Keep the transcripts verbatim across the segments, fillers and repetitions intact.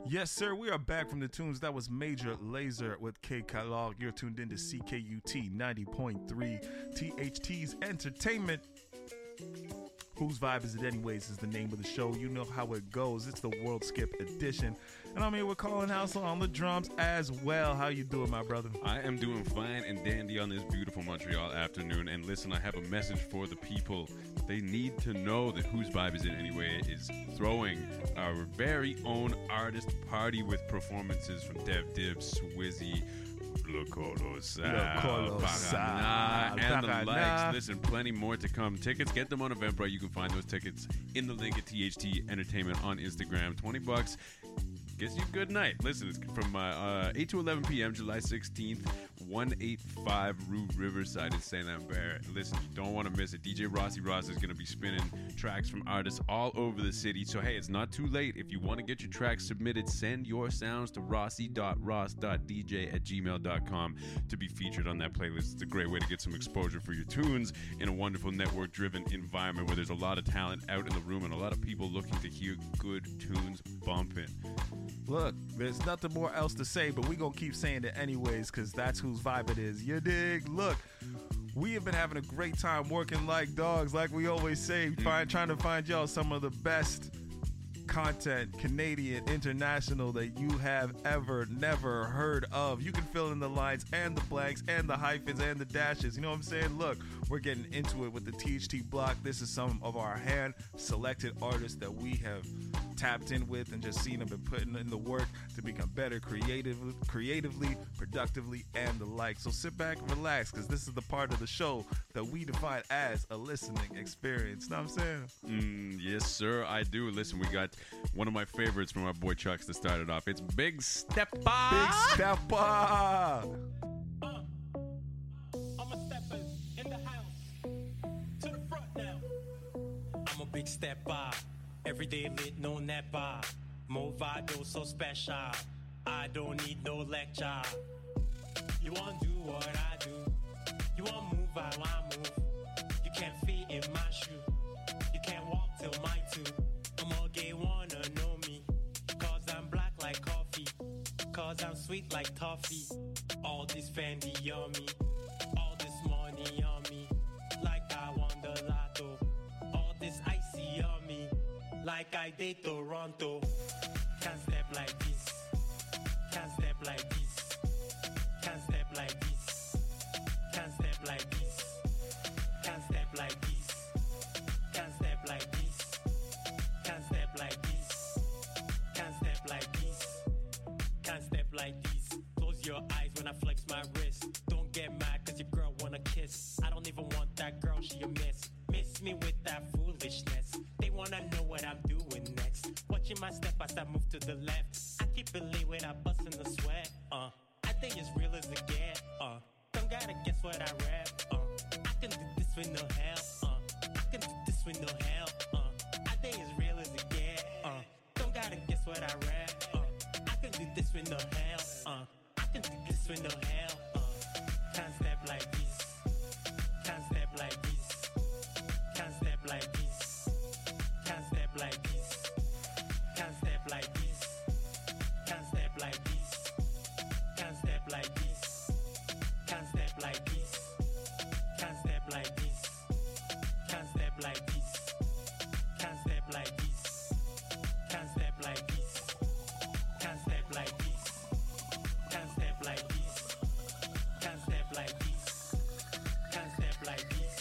Yes, sir. We are back from the tunes. That was Major Lazer with K Kellogg. You're tuned into C K U T ninety point three, T H T's Entertainment. Whose Vibe Is It Anyways is the name of the show. You know how it goes. It's the World Skip edition. And I'm here with Colin House on the drums as well. How you doing, my brother? I am doing fine and dandy on this beautiful Montreal afternoon. And listen, I have a message for the people. They need to know that Whose Vibe Is It Anyway is throwing our very own artist party with performances from Dev Dib, Swizzy, Le Colossal, Paraná, and the likes. Listen, plenty more to come. Tickets, get them on Eventbrite. You can find those tickets in the link at T H T Entertainment on Instagram. twenty bucks gets you a good night. Listen, it's from uh, uh, eight to eleven p.m. July sixteenth, one eighty-five Rue Riverside in Saint Lambert. Listen, you don't want to miss it. D J Rossi Ross is going to be spinning tracks from artists all over the city. So, hey, it's not too late. If you want to get your tracks submitted, send your sounds to rossi dot ross dot d j at gmail dot com to be featured on that playlist. It's a great way to get some exposure for your tunes in a wonderful network-driven environment where there's a lot of talent out in the room and a lot of people looking to hear good tunes bumping. Look, there's nothing more else to say, but we gonna keep saying it anyways, because that's whose vibe it is. You dig? Look, we have been having a great time working like dogs, like we always say, find, trying to find y'all some of the best content, Canadian, international, that you have ever, never heard of. You can fill in the lines and the blanks and the hyphens and the dashes. You know what I'm saying? Look, we're getting into it with the T H T block. This is some of our hand-selected artists that we have tapped in with and just seen them and putting in the work to become better creatively, creatively, productively, and the like. So sit back and relax, because this is the part of the show that we define as a listening experience. Know what I'm saying? Mm, yes, sir, I do. Listen, we got one of my favorites from our boy Chucks to start it off. It's Big Steppa. Big Steppa. Uh, I'm a stepper in the house. To the front now. I'm a big stepper. Every day lit, no napper. Movado so special. I don't need no lecture. You want do what I do. You want move how I move. You can't fit in my shoe. You can't walk till my two. I'm all gay, wanna know me. Cause I'm black like coffee. Cause I'm sweet like toffee. All this Fendi on me. All this money on me. Like I won the lotto. All this icy on me. Like I did Toronto. Can't step like this. Can't step like this. Can't step like this. Can't step like this. Can't step like this. Can't step like this. Can't step like this. Can't step like this. Can't step like this. Close your eyes when I flex my wrist. Don't get mad cause your girl wanna kiss. I don't even want that girl, she a miss. Miss me with that foolishness. They wanna know what I'm doing next. Watching my step as I move to the left. I keep it lit when I bust in the sweat. Uh, I think it's real as it get. Uh, don't gotta guess what I rap. Uh, I can do this with no help. Uh, I can do this with no help. Uh, I think it's real as it get. Uh, don't gotta guess what I rap. Uh, I can do this with no help. Uh, I can do this with no help. Uh, can't step like this. Can't step like this. Can't step like this. Can't step like this. Can't step like this. Can't step like this. Can't step like this. Can't step like this. Can't step like this. Can't step like this. Can't step like this. Can't step like this. Can't step like this. Can't step like this. Can't step like this. Can't step like this.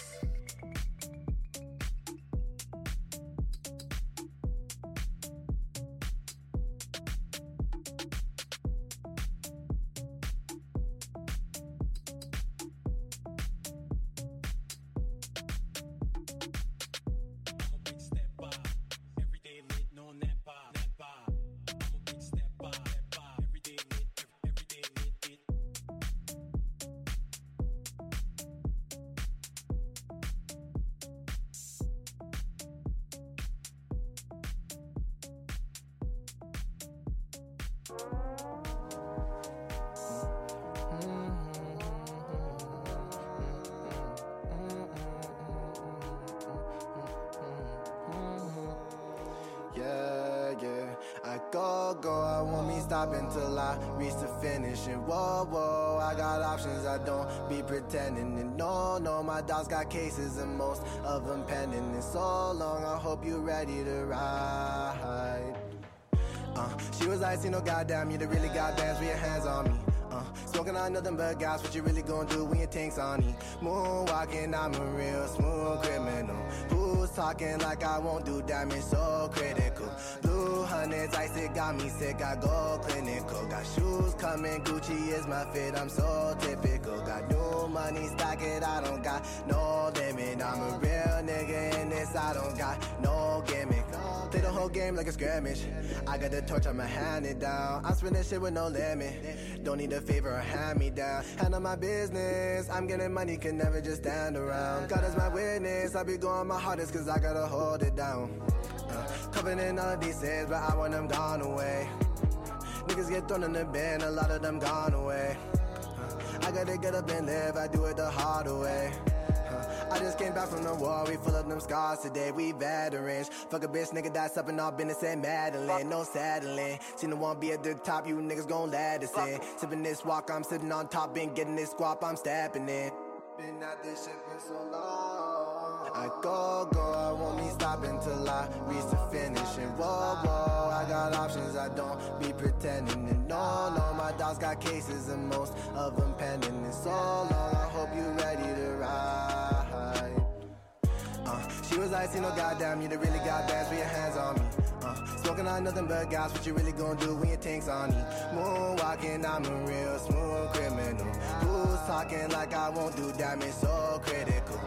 go, go, I won't be stopping till I reach the finish. And whoa, whoa, I got options, I don't be pretending. And no, no, my dogs got cases and most of them pending. And so long, I hope you ready to ride. Uh, she was like, see no goddamn, you really got bands with your hands on me. Uh, smoking on nothing but gas, what you really gonna do when your tank's on me? Moonwalking, I'm a real smooth criminal. Who's talking like I won't do damage, so critical. Blue hundreds, ice, it got me sick, I go clinical. Got shoes coming, Gucci is my fit, I'm so typical. Got new money, stack it, I don't got no limit. I'm a real nigga in this, I don't got no gimmick. Play the whole game like a scrimmage. I got the torch, I'ma hand it down. I'm spending shit with no limit. Don't need a favor or hand me down. Handle my business. I'm getting money, can never just stand around. God is my witness. I be going my hardest cause I gotta hold it down. Uh, covered in all of these sins, but I want them gone away. Niggas get thrown in the bin, a lot of them gone away. Uh, I gotta get up and live, I do it the hard way. I just came back from the war, we full of them scars today, we veterans. Fuck a bitch, nigga, that's up in our business and Madeline, no saddling. Seen the one be at the top, you niggas gon' let us in. Sippin' this walk, I'm sitting on top, been getting this squap, I'm stepping in. Been at this shit for so long. I go, go, I won't be stopping till I reach the finish. And whoa, whoa, I got options, I don't be pretending. And no, no, my dogs got cases and most of them pending. And so long, I hope you ready to ride. Uh, she was like, see no goddamn, you really got bands with your hands on me. Uh, smoking on nothing but gas, what you really gonna do when your tank's on me? Moonwalking, I'm a real smooth criminal. Who's talking like I won't do damage, so critical.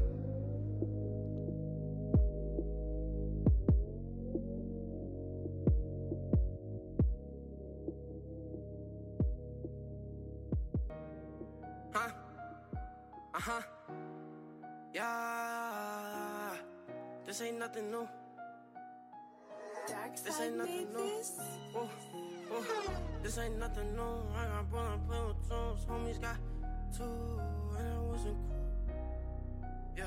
Huh? Uh-huh. Yeah. This ain't nothing new. This ain't nothing new. Ooh, ooh. This ain't nothing new. I got brother play with tunes. Homies got two, and it wasn't cool. Yeah.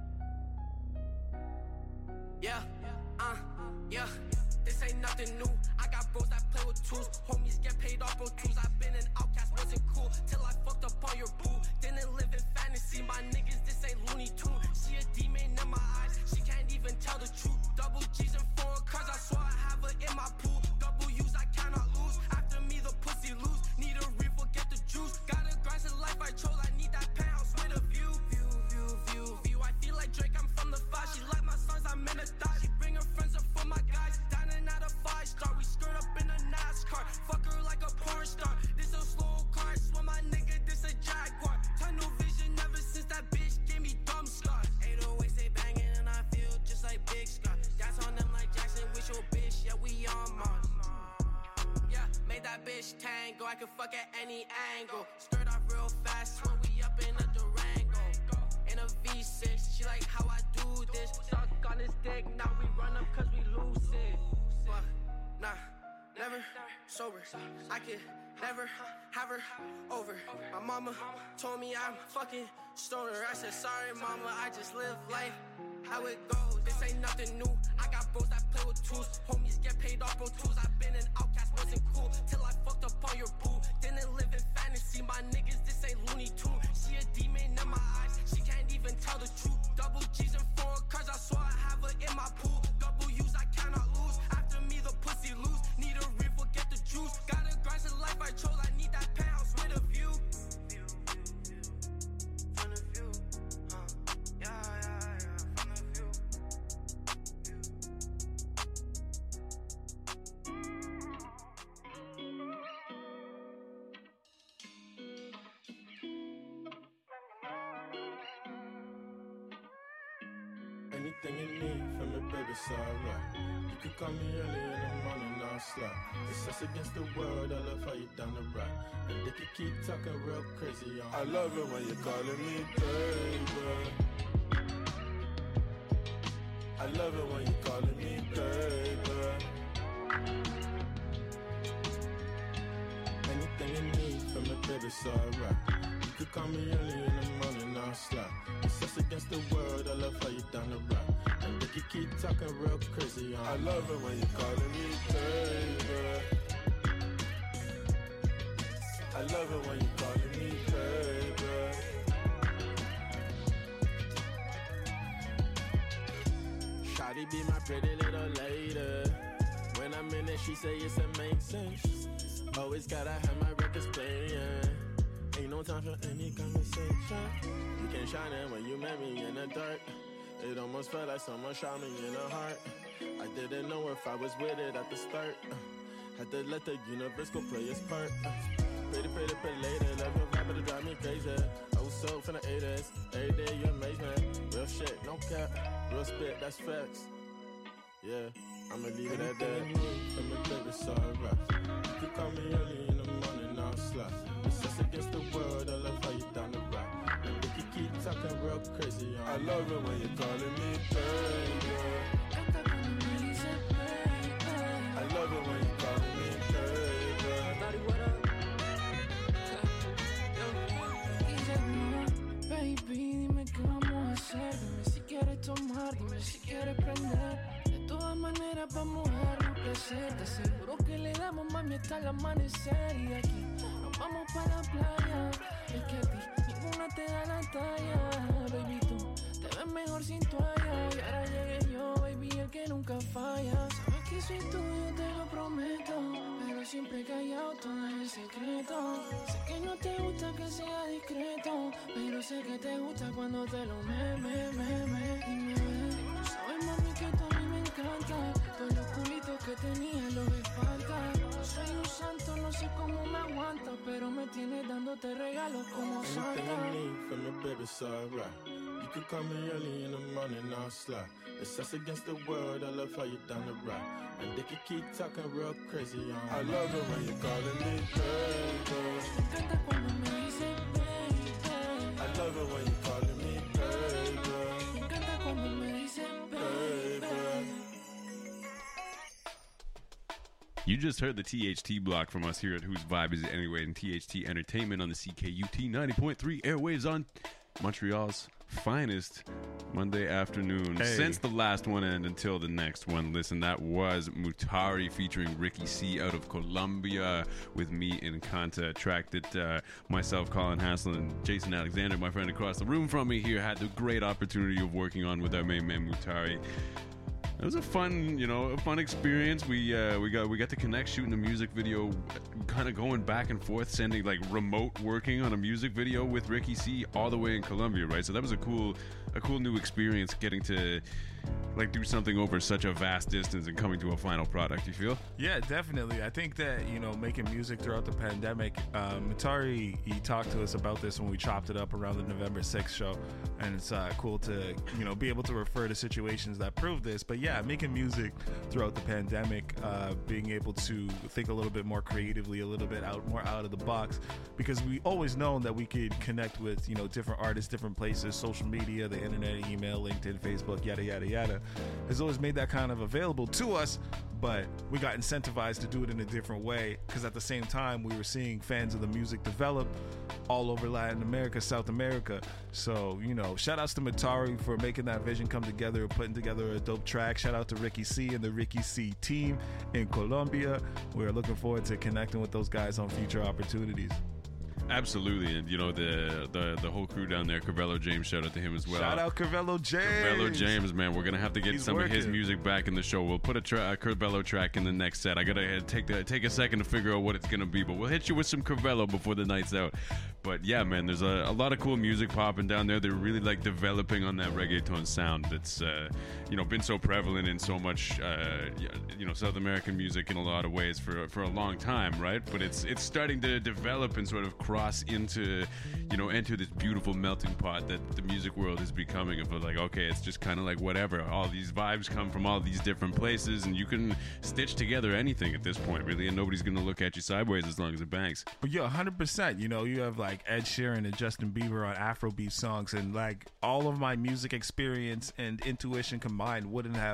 Yeah. Uh. Yeah. This ain't nothing new. I got bros that play with tools. Homies get paid off bro tools. I've been an outcast, wasn't cool till I fucked up on your boo. Didn't live in fantasy. My niggas, this ain't Looney Tune. She a demon in my eyes. She can't even tell the truth. Double G's and foreign cars. I swear I have her in my pool. Double U's I cannot lose. After me the pussy loose. Need a refill, get the juice. Got a grind in life I chose. I need that penthouse with a view. View, view, view, view. I feel like Drake. I'm from the five. She like my sons. I'm in a thigh. She bring her friends up for my guys. Dining at a five star. We skirt up in a NASCAR. Fuck her like a porn star. This a slow car. I swear my nigga. This a Jaguar. Tunnel vision ever since that bitch gave me dumb scars. eight oh eight say banging and I feel just like Big Scott. That's on them like Jackson with your bitch. Yeah, we on Mars. Yeah, made that bitch tango. I can fuck at any angle. Skirt off real fast. Swear we up in a Durango. In a V six. She like how I do this. Suck on his dick. Now we run up cause we lose it. Fuck, nah, never sober. I could never have her over. My mama told me I'm fucking stoner. I said sorry mama, I just live life how it goes. This ain't nothing new. I got bros that play with tools. Homies get paid off bro tools. I've been an outcast, wasn't cool till I fucked up on your boo. Didn't live in fantasy. My niggas, this ain't Looney Tune. She a demon in my eyes. She can't even tell the truth. Double G's and foreign cars. I swear I have her in my pool. Double U's I cannot lose. After me the pussy loose. Need a refill, get the juice. Got a grind in life I chose. I need that penthouse with a view. From the view. Uh, yeah, yeah, yeah. From the view. Anything you need from me, baby, it's alright. You can call me early in the morning, I'll slide. It's us against the world, I love how you down the right. And they can keep talking real crazy on. I love it when you're calling me baby. I love it when you're calling me baby. Anything you need from me, baby, so alright. You could call me early in the morning, I'll slap. It's us against the world, I love how you down the rap. And they can keep talking real crazy. I love it when you're calling me baby. I love it when you're calling me baby. Shawty be my pretty little lady. When I'm in it, she say it's amazing. Always gotta have my records playing. Ain't no time for any conversation. You can shine it when you met me in the dark. It almost felt like someone shot me in the heart. I didn't know if I was with it at the start. Had to let the universe go play its part. Pretty, pretty, pretty lady, love your vibe, it'll drive me crazy. Oh, so from the eighties, every day you amaze me. Real shit, no cap, real spit, that's facts. Yeah, I'ma leave it at that. From the baby, so alright. You can call me early in the morning, I'll slap. It's us against the world, I love how you down the rap. And they can keep talking real crazy. I love it when you're calling me baby. I love it when you're calling me baby. Daddy, what up? Baby, dime qué vamos a hacer. Dime si quieres tomar, dime si quieres prender. De todas maneras vamos a darnos placer. Te aseguro que le damos, mami, hasta el amanecer. Y de aquí nos vamos para la playa. Es que a ti ninguna te da la talla. Baby, tú te ves mejor sin toalla. Y ahora llegué yo, baby, el que nunca falla. Sabes que soy tuyo, te lo prometo. Pero siempre callado, todo es el secreto. Sé que no te gusta que sea discreto, pero sé que te gusta cuando te lo me, me, me, me. Dime, tú sabes, mami, que tú a mí me encanta. Todos los culitos que tenía lo que falta. Yo soy un santo, no sé cómo me aguanta, pero me tienes dándote regalos como Anything Santa. you need from me, baby, so alright. You can call me early in the morning, I'll slap. It's us against the world, I love how you down the rap. And they can keep talking real crazy. uh. I love it when you're calling me baby. Me encanta cuando me dices baby. I love it when you're calling me baby. Me encanta cuando me dices baby. You just heard the T H T block from us here at Whose Vibe Is It Anyway and T H T Entertainment on the C K U T ninety point three airwaves on Montreal's finest Monday afternoon. Hey. Since the last one and until the next one, listen, that was Mutari featuring Ricky C out of Colombia with Me in Kanta, a track that uh, myself, Colin Hassel, and Jason Alexander, my friend across the room from me here, had the great opportunity of working on with our main man Mutari. It was a fun, you know, a fun experience. We uh, we got we got to connect shooting a music video, kind of going back and forth, sending like remote working on a music video with Ricky C all the way in Colombia, right? So that was a cool, a cool new experience, getting to like do something over such a vast distance and coming to a final product. You feel? Yeah, definitely. I think that, you know, making music throughout the pandemic, um, Mutari, he talked to us about this when we chopped it up around the November sixth show, and it's uh, cool to, you know, be able to refer to situations that prove this. But yeah, making music throughout the pandemic, uh, being able to think a little bit more creatively, a little bit out more out of the box, because we always known that we could connect with, you know, different artists, different places, social media, the internet, email, LinkedIn, Facebook, yada, yada, yada, has always made that kind of available to us. But we got incentivized to do it in a different way, because at the same time we were seeing fans of the music develop all over Latin America, South America. So, you know, shout outs to Mutari for making that vision come together, putting together a dope track. Shout out to Ricky C and the Ricky C team in Colombia. We're looking forward to connecting with those guys on future opportunities. Absolutely, and you know the the the whole crew down there. Carvello James, shout out to him as well. Shout out Carvello James. Carvello James, man, we're gonna have to get He's some of his working. music back in the show. We'll put a, tra- a Carvello track in the next set. I gotta take the, take a second to figure out what it's gonna be, but we'll hit you with some Carvello before the night's out. But yeah, man, there's a, a lot of cool music popping down there. They're really like developing on that reggaeton sound that's uh, you know been so prevalent in so much uh, you know South American music in a lot of ways for for a long time, right? But it's it's starting to develop and sort of cross into you know enter this beautiful melting pot that the music world is becoming. Of like, okay, it's just kind of like whatever. All these vibes come from all these different places, and you can stitch together anything at this point, really, and nobody's gonna look at you sideways as long as it bangs. But yeah, one hundred percent. You know, you have like Ed Sheeran and Justin Bieber on Afrobeat songs, and like all of my music experience and intuition combined wouldn't have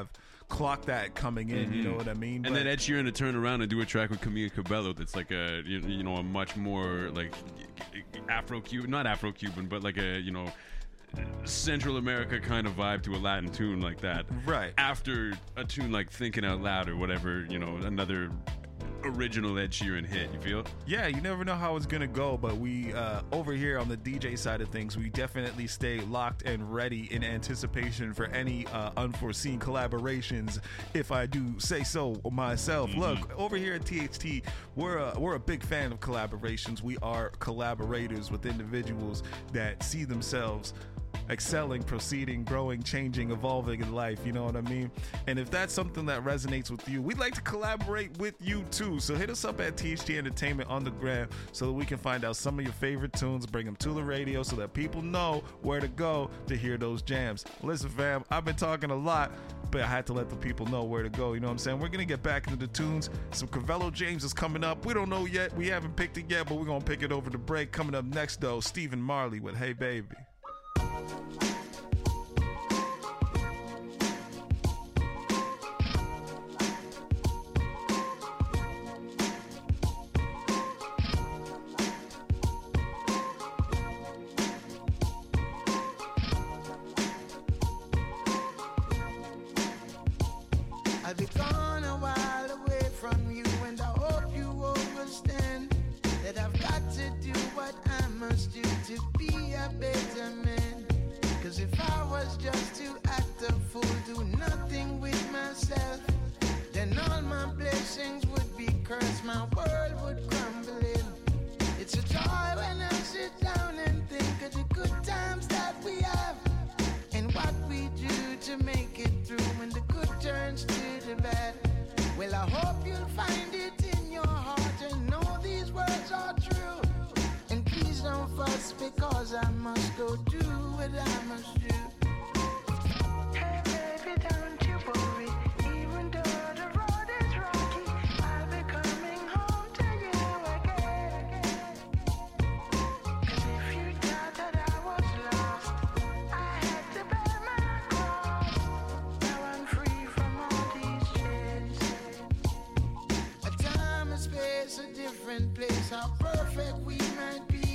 clock that coming in. You know what I mean? And But- then Ed Sheeran to turn around and do a track with Camila Cabello that's like a you, you know a much more like Afro-Cuban, not Afro-Cuban, but like a you know Central America kind of vibe to a Latin tune like that. Right. After a tune like Thinking Out Loud or whatever, you know, another original Ed Sheeran hit, you feel? Yeah, you never know how it's gonna go, but we uh, over here on the D J side of things, we definitely stay locked and ready in anticipation for any uh, unforeseen collaborations, if I do say so myself. Mm-hmm. Look, over here at T H T, we're a, we're a big fan of collaborations. We are collaborators with individuals that see themselves excelling, proceeding, growing, changing, evolving in life. You know what I mean? And if that's something that resonates with you, we'd like to collaborate with you too. So hit us up at T H T Entertainment on the gram so that we can find out some of your favorite tunes, bring them to the radio so that people know where to go to hear those jams. Listen, fam, I've been talking a lot, but I had to let the people know where to go. You know what I'm saying? We're going to get back into the tunes. Some Cavello James is coming up. We don't know yet. We haven't picked it yet, but we're going to pick it over the break. Coming up next, though, Stephen Marley with Hey Baby. I've been gone a while away from you, and I hope you understand that I've got to do what I must do to be a better man. Cause if I was just to act a fool, do nothing with myself, then all my blessings would be cursed, my world would crumble in. It's a joy when I sit down and think of the good times that we have, and what we do to make it through when the good turns to the bad. Well, I hope you'll find it in your heart and know these words are true. And please don't fuss because I must go do what I must do. Hey baby, don't you worry, even though the road is rocky, I'll be coming home to you again. Cause if you thought that I was lost, I had to bear my cross. Now I'm free from all these chains. A time, a space, a different place, how perfect we might be.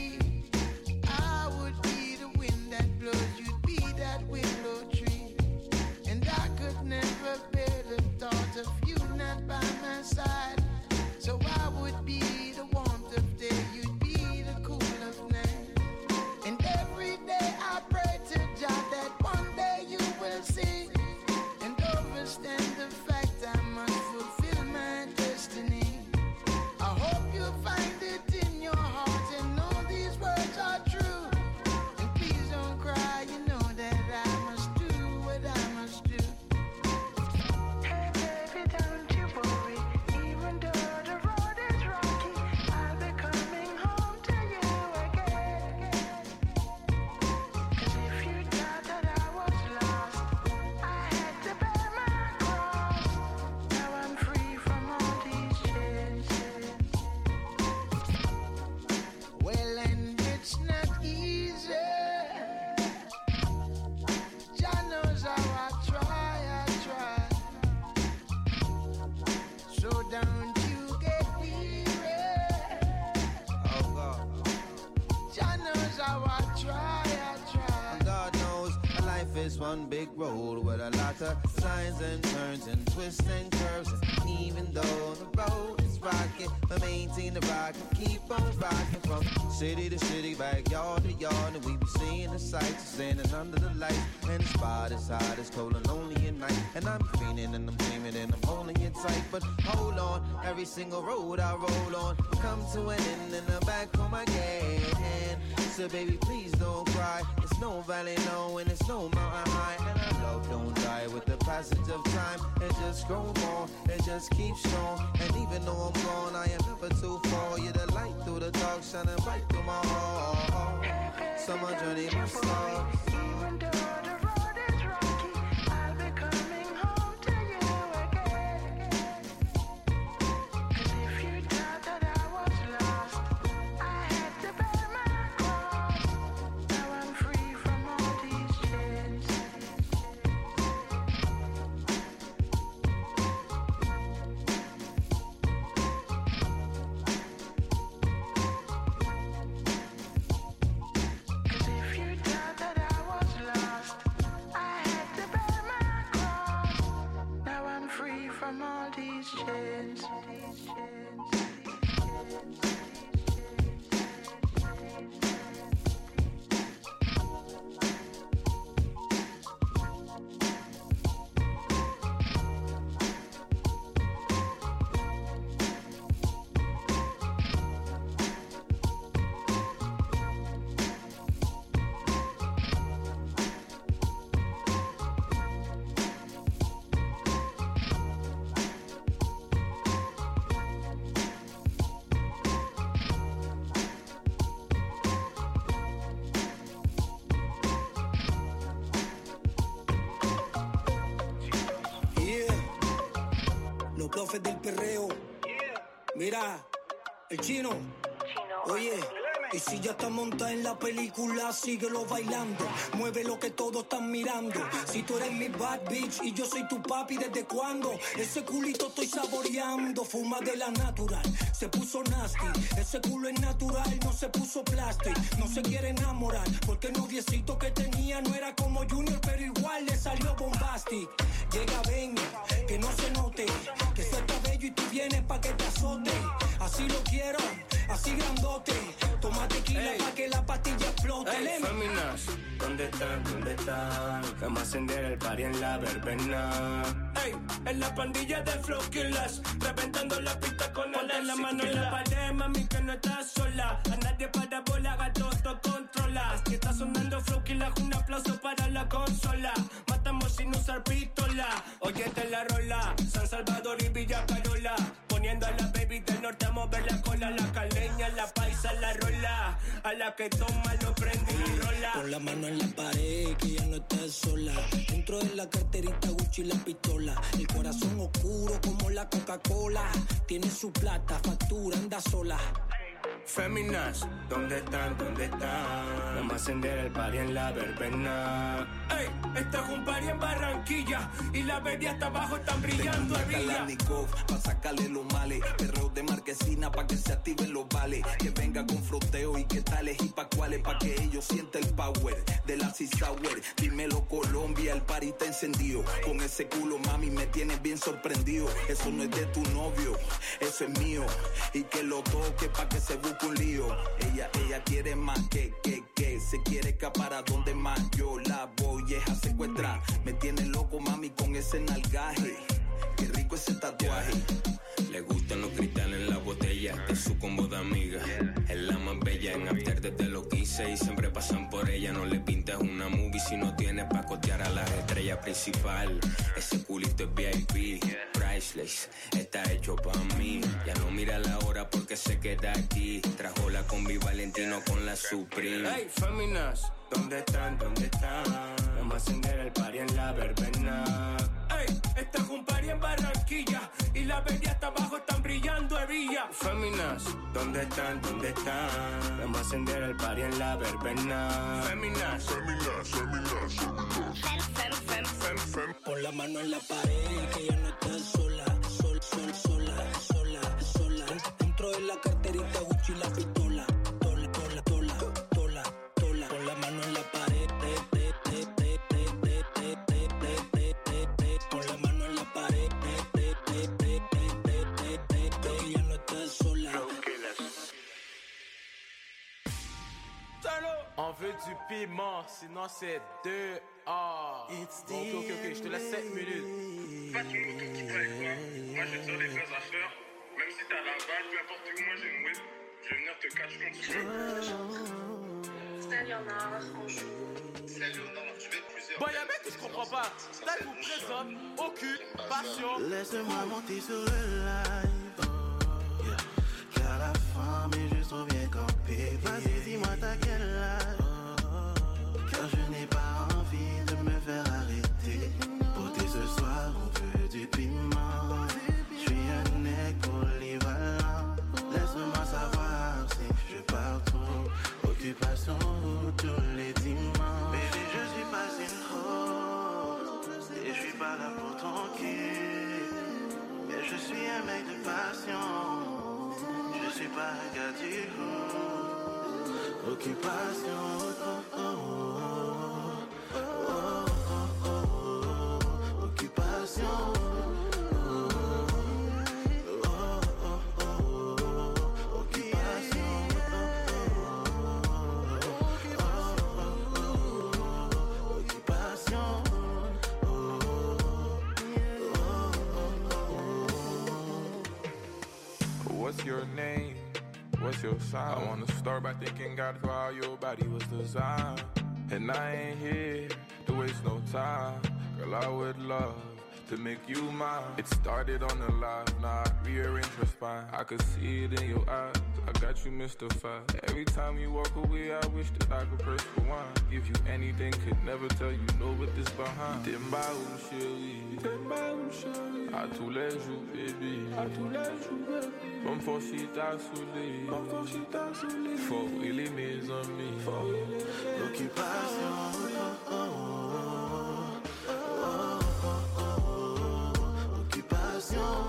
I would be the wind that blows, you'd be that willow tree. And I could never bear the thought of you not by my side. So I would be the warmth of day, you'd be the cool of night. And every day I pray to God that one day you will see and understand the fact I must fulfill my destiny. I hope you find it in your heart and know these words are true. And please don't cry, you know that I must do what I must do. Hey baby, don't you worry, even though the road is rocky, I'll be coming home to you again. Cause if you thought that I was lost, I had to bear my cross. Now I'm free from all these chains. Well, and it's not easy. Jah knows how I try, I try. So don't you get weary. Oh God. Jah knows how I try, I try. God knows a life is one big road with a lot of signs and turns and twists and curves. And even though the road is rocky, but maintain the rock and keep on rocking from city to city, backyard to yard. And we be seeing the sights, standing under the light. And the spot is hot, it's cold and lonely at night. And I'm feeling and I'm dreaming and I'm holding it tight. But hold on, every single road I roll on come to an end and I'm back home again. So baby, please don't cry. It's no valley low and it's no mountain high. And our love don't die with the passage of time. It just grows more, it just keeps strong. And even though I'm gone, I am never too far. You're the light through the dark, shining bright through my heart. So my journey must start. Even though the road is rocky, I'll be coming home to you again. Cause if you thought that I was lost, I had to bear my cross. Now I'm free from all these chains. profe del perreo. Mira, el chino. Oye, y si ya está montada en la película, síguelo bailando. Mueve lo que todos están mirando. Si tú eres mi bad bitch y yo soy tu papi, ¿desde cuándo? Ese culito estoy saboreando. Fuma de la natural, se puso nasty. Ese culo es natural, no se puso plástico. No se quiere enamorar, porque el noviecito que tenía no era como Junior, pero igual le salió bombastic. Llega, ven, que no se note, que eso está bello y tú vienes pa' que te azote. Así lo quiero, así grandote. Toma tequila pa' que la pastilla explote. Ey, féminas, ¿dónde están? ¿Dónde están? Vamos a encender el party en la verbena. Ey, en la pandilla de Flow Killers, reventando la pista con Ponte la mano en la pared, mami, que no estás sola. A nadie para bola, gato, todo controla. Que está sonando Flow Killers, un aplauso para la consola. Matamos sin usar pistola. Óyete la rola, San Salvador y Villa Carola. Poniendo a la baby del norte a mover la cola. La caleña, la paisa, la rola. A la que toma lo prende y rola. Con la mano en la pared, que ya no estás sola. Dentro de la carterita Gucci la pistola. El corazón oscuro como la Coca-Cola. Tiene su plata, factura, anda sola. Féminas, ¿dónde están? ¿Dónde están? Vamos a encender el party en la verbena. Ey, esto es un party en Barranquilla y la bebida hasta abajo están brillando de vida. Pa' sacarle los males, perreo de marquesina pa' que se activen los vales. Que venga con froteo y que tales y pa' cuales, pa' que ellos sientan el power de la C-Sour. Dímelo Colombia, el party está encendido. Con ese culo mami me tienes bien sorprendido. Eso no es de tu novio, eso es mío. Y que lo toque pa' que se busque un lío. Ella, ella quiere más que, que, que. Se quiere escapar a donde más yo la voy a secuestrar. Me tiene loco mami con ese nalgaje. Qué rico ese tatuaje. Le gustan los cristales en la botella de su combo de amiga. Es la más bella en after desde los quince y siempre pasan por ella. No le pintas una movie si no tienes pa' costear a la estrella principal. Ese culito es V I P, priceless, está hecho pa' mí. Ya no mira la hora porque se queda aquí. Trajo la combi Valentino con la Supreme. Hey, féminas, ¿dónde están? ¿Dónde están? Vamos a encender el party en la verbena. Ey, esto es un party en Barranquilla y la bella hasta abajo están brillando de villa. Féminas, ¿dónde están? ¿Dónde están? Vamos a encender el party en la verbena. Féminas, féminas, féminas, féminas. Fem, fem, fem, fem. Pon la mano en la pared, que ya no estás sola. Sol, sol, sola, sola, sola. Dentro de la carterita Gucci la pistola. Tola, tola, tola, tola, tola. Pon la mano en la pared, te, te, te, te, te, te, te, te, te, te, te. Pon la mano en la pared, te, te, te, te, te, te, te, te. Que ya no estás sola. On veut du piment, sinon c'est deux A. Donc, ok, ok, ok, je te laisse sept minutes. Pas tout le monde qui prête, quoi. Moi, je vais te dire les vraies affaires. Même si t'as la balle, peu importe où, moi, j'ai une whip. Je vais venir te catch quand tu veux. C'est Léonard, on joue. C'est Léonard, tu veux plusieurs. Bon, y'a un mec que je comprends pas. Là, il vous présente aucune passion. Laisse-moi monter sur le live. Oh, yeah. Car la femme est juste trop bien campée. Vas-y, dis-moi t'as quel âge. Car je n'ai pas envie de me faire arrêter. Pour thé ce soir, on veut du piment. Je suis un mec polyvalent. Laisse-moi savoir si je pars trop. Occupation tous les dimanches. Baby, je suis pas une rose. Et je suis pas là pour ton cul. Mais je suis un mec de passion. Je suis pas un gars du coup. Occupation, oh, oh, oh, oh, oh, oh, oh, occupation, oh, oh, oh, oh, oh, occupation, oh, oh, oh, oh, occupation, oh, oh, oh. What's your name? What's your sign? I wanna start by thanking God for how your body was designed. And I ain't here to waste no time. Girl, I would love to make you mine. It started on the live, not rearrange your spine. I could see it in your eyes. I got you mystified. Every time you walk away, I wish that I could press rewind. Give you anything, could never tell you no with this behind. Dembaou chérie, Dembaou chérie. À tous les jours, baby. À tous les jours, baby. Bon fort si t'as saoulé, bon fort si t'as saoulé. Faut brûler mes amis, faut brûler l'occupation. Oh, oh, oh, oh, oh, oh. Occupation.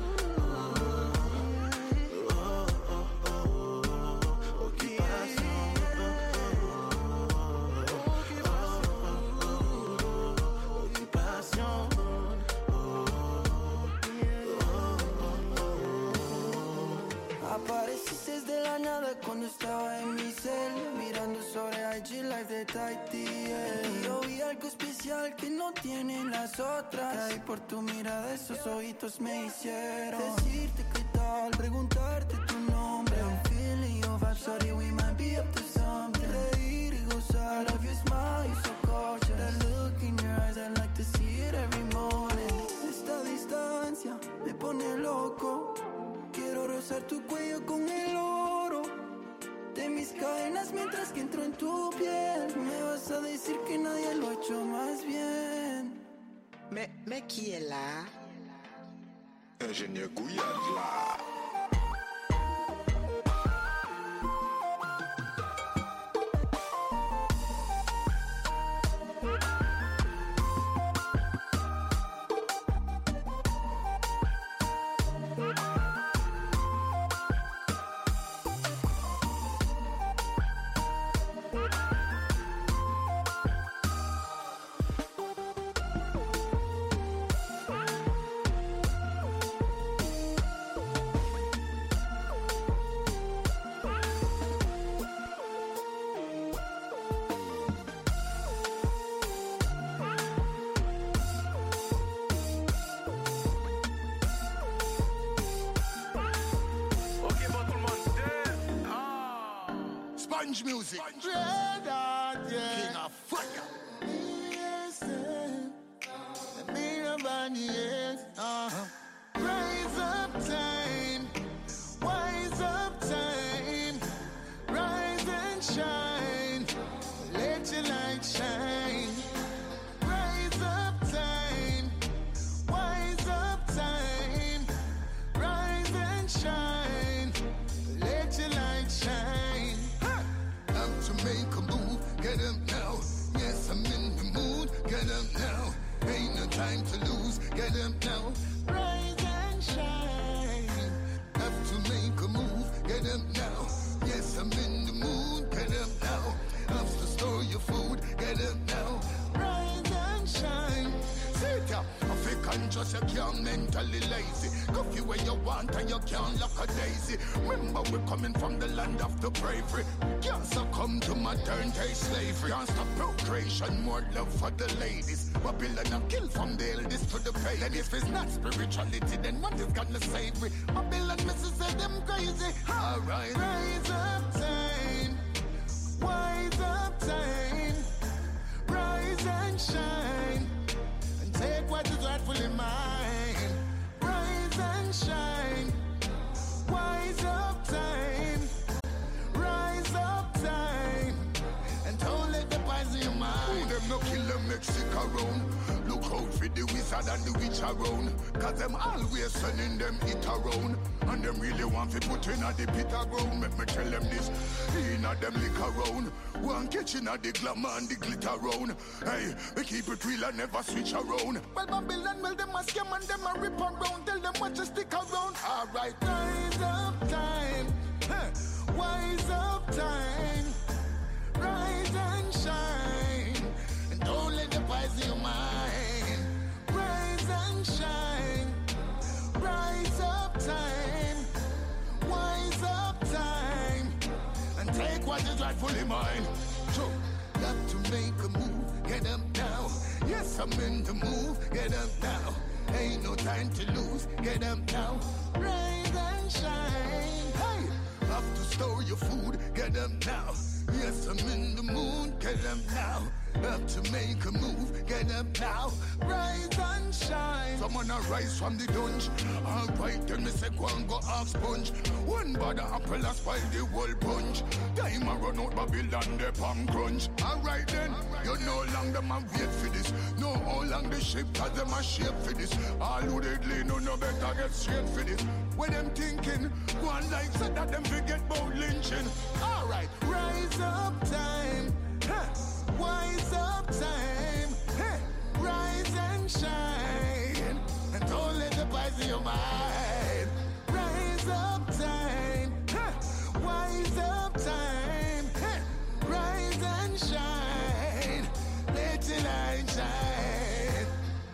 Apareciste desde la nada cuando estaba en mi cel, mirando sobre I G Live de Taiti, yeah. Y yo vi algo especial que no tienen las otras. Ahí por tu mirada esos ojitos me hicieron decirte qué tal, preguntarte tu nombre. I'm feeling your vibe, sorry we might be up to something. Reír y gozar, I love your smile, you're so gorgeous. That look in your eyes, I like to see it every morning. Esta distancia me pone loco. Quiero rozar tu cuello con el oro de mis cadenas mientras que entro en tu piel. Me vas a decir que nadie lo ha hecho más bien. Mais, mais qui est là? Ingénieur Gouillard là. Music. Red Hot, yeah. King of Fire. Yes, yeah. Me nobody, yes. Uh-huh. Rise up time. Wise up time. Rise and shine. Let your light shine. Rise up time. Wise up time. Rise and shine. Let your light shine. Make a move, get up now. Yes, I'm in the mood, get up now. Ain't no time to lose, get up now. Rise and shine. Have to make a move, get up now. Yes, I'm in the mood, get up now. Have to store your food, get up now. Rise and shine. Sit ya, African just you can't mentally lazy. Coffee where you want and you can't lock a daisy. Remember we're coming from the land of the bravery. Can't succumb to modern day slavery. Can't stop procreation, more love for the ladies. Babylon a kill from the eldest to the baby. And if it's not spirituality, then what is gonna save me? Babylon missus say them crazy. Alright. Rise up time. Wise up time. Rise and shine. And take what is rightfully mine. Rise and shine. Wise up time. Rise up time. And don't let the poison your mind. Who them no kill them Mexico round? Look out for the wizard and the witch around. Cause them always sending them it around. And them really want to put in at the pit ground. Make me tell them this. In a them lick around. One kitchen at the glamour and the glitter round. Hey, we keep it real and never switch around. Well, Babylon, well, them a scam and them a rip around. Tell them what you stick around. Alright, rise up time. Huh. Wise up time. Rise and shine. And don't let the poison your mind. Rise and shine. Rise up time. Wise up time. And take what is rightfully mine. So, got to make a move, get up now. Yes, I'm in the move, get up now. Ain't no time to lose, get up now. Rise and shine. Hey, have to store your food, get up now. Yes, I'm in the mood, get up now. Have to make a move, get up now. Rise and shine. Someone a rise from the dunge. Alright, then me say go and go half sponge. One bad apple a spoil the whole punch. Time a run out Babylon, the palm crunch. Alright then, you no longer man wait for this. No how long the ship cause them a shape for this. All who did lean no no better get straight for this. When them thinking, one like said that them forget about lynching. Alright, rise up time. Huh. Wise up time, hey, rise and shine, and don't let the poison your mind. Rise up time, hey, wise up time, hey, rise and shine, let your light shine.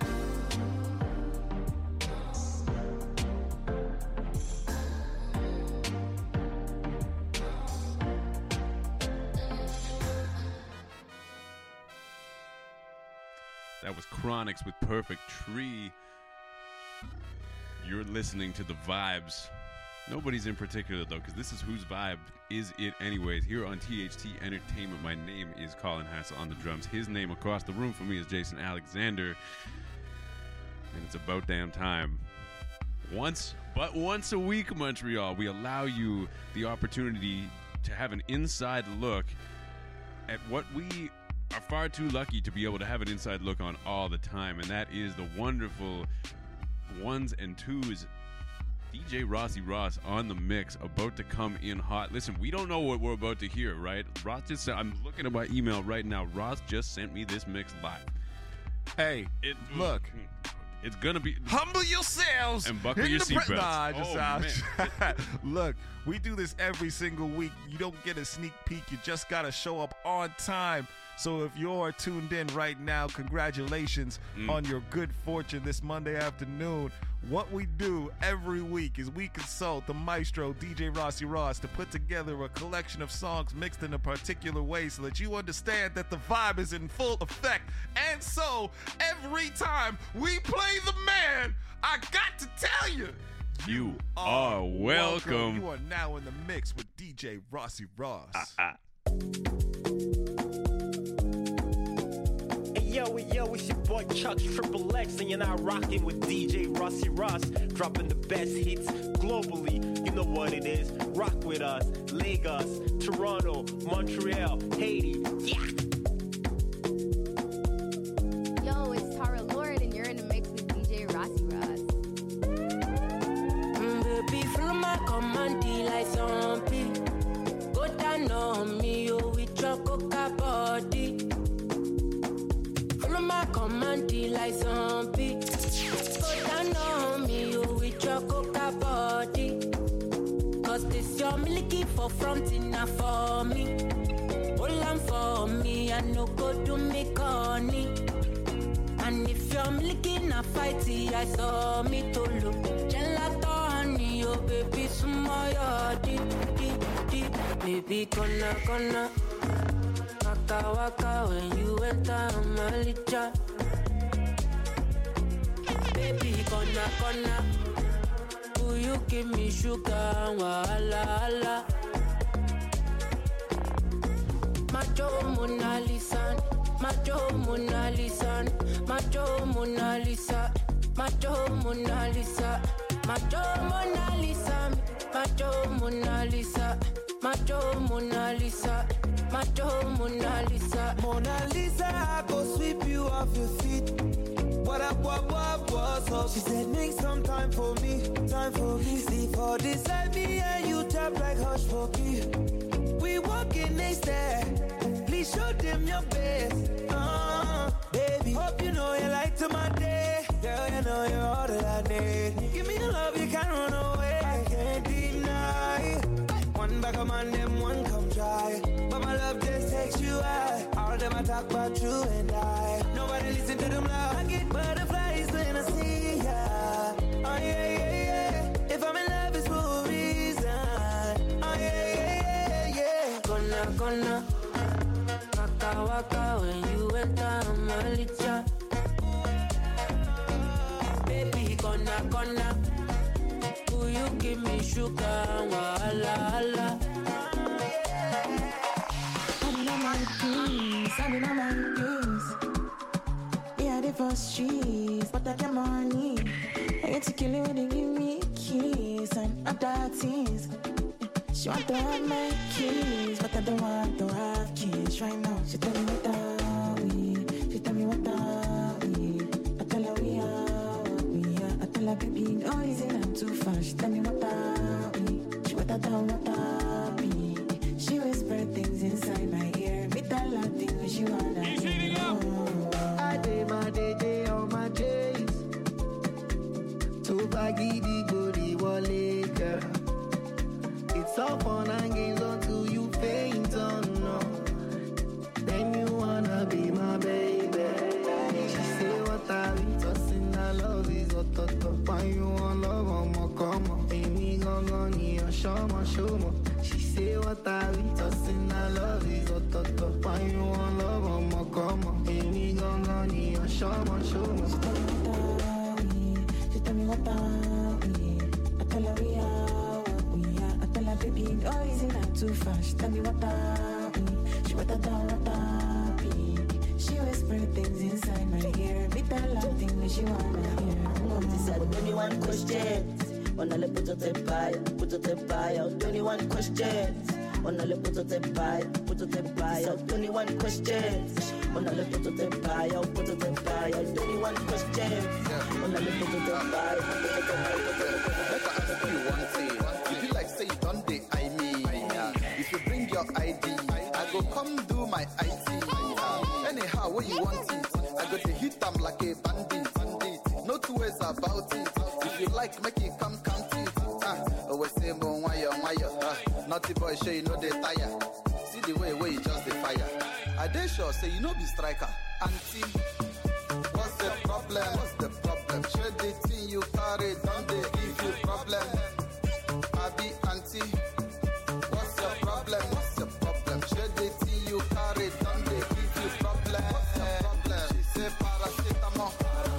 That was Chronix with Perfect Tree. You're listening to the vibes. Nobody's in particular, though, because this is Whose Vibe Is It Anyways? Here on T H T Entertainment, my name is Colin Hassel on the drums. His name across the room from me is Jason Alexander. And it's about damn time. Once, but once a week, Montreal, we allow you the opportunity to have an inside look at what we are far too lucky to be able to have an inside look on all the time, and that is the wonderful ones and twos. D J Rossi Ross on the mix, about to come in hot. Listen, we don't know what we're about to hear, right? Ross just said, I'm looking at my email right now. Ross just sent me this mix live. Hey, it look. It's gonna be humble yourselves and buckle in your the pre- seatbelts. Nah, just oh, out. Look, we do this every single week. You don't get a sneak peek. You just gotta show up on time. So if you're tuned in right now, congratulations mm. on your good fortune this Monday afternoon. What we do every week is we consult the maestro, D J Rossi Ross, to put together a collection of songs mixed in a particular way so that you understand that the vibe is in full effect. And so every time we play the man, I got to tell you, you are welcome. welcome. You are now in the mix with D J Rossi Ross. Ah, ah. Yo, yo, it's your boy Chuck Triple X, and you're now rocking with D J Rossi Ross, dropping the best hits globally. You know what it is. Rock with us. Lagos, Toronto, Montreal, Haiti. Yeah! Yo, it's Tara Lord, and you're in the mix with D J Rossi Ross. Mm, baby, follow my command, like zombie. Go down on me, yo, with your coca body. My command like zombie. Go down on me, you with your coca body. Cause this your milky for fronting now for me. Hold on for me, I no go do me corny. And if you're milky na fighty, I saw me to look. Gelato honey, oh baby, sumo deep, deep, deep. Baby, gonna, gonna. Waka waka when you enter Malija. Baby, gonna, gonna. Will you give me sugar and wahala? Macho Mona Lisa, Macho Mona Lisa, Macho Mona Lisa, Macho Mona Lisa, Macho Mona Lisa, Macho Mona Lisa, Macho Mona Lisa. Macho Mona Lisa. Mona Lisa, I go sweep you off your feet. What up, what, what, what's up? She said, make some time for me, time for me. See for this I be and you tap like hush for me. We walking next there. Please show them your best. Uh, baby, hope you know you like to my day. Girl, you know you're all that I need. Give me the love, you can't run away. I can't deny. One back of man, them one come try. But my love just takes you out. All of them I talk about you and I. Nobody listen to them loud. I get butterflies when I see ya. Oh yeah, yeah, yeah. If I'm in love, it's for a reason. Oh yeah, yeah, yeah, yeah. Gonna, gonna. Waka waka when you enter Malija. Baby, gonna, gonna. Will you give me sugar and wahala? Standing on my knees. Yeah, the first trees, but I get money. I get to kill it when they give me keys and other things. She want to have my keys, but I don't want to have keys right now. She tell me what are we? She tell me what are we? I tell her we are what we are. I tell her baby, no easy, I'm too fast. She tell me what are we? She what I tell what are we? She whisper things inside my ear. Me tell her things she wanna hear. I day my day day on my days. Too baggy the booty wale girl. It's all fun and games until you faint on no. Then you wanna be my baby. She say what I be tossing, I love is what I talk. Why you want love, I'ma come on. Baby, gon' go need a show me, show me. She say what I be tossing, I love is what I talk. Why you want love, I'ma come on. Baby, gon' go need a show me, show me. She tell me what I we. I tell her we are what we are. I tell her baby, no easy, not too fast. Tell me what I we. She what I do, what I be. She whisper things inside my ear. Me tell her things she wanna hear. She said twenty-one questions. Wanna le put it in pie, put it in pie. twenty-one questions. Wanna le put it in pie, put it in pie. twenty-one questions. Wanna le put it in pie, put it in pie. twenty-one questions. Wanna le put it in pie, put it in pie. Let me ask you one thing. If you like say it on the I mean, if you bring your I D, I go come do my I T. Anyhow, what you want it, I go to hit them like a bandit. No two ways about it. If you like, make it come count it. Ah, always say more wire, wire. Ah, naughty boy, show you know they tire. See the way where you just the fire. I dey sure say you know be striker. Auntie, what's the problem? What's the problem? Share the thing you carry, don't they give you problem? I be auntie, what's your problem? What's your problem? Share the thing you carry, don't they give you problem? What's your problem? She say paracetamol.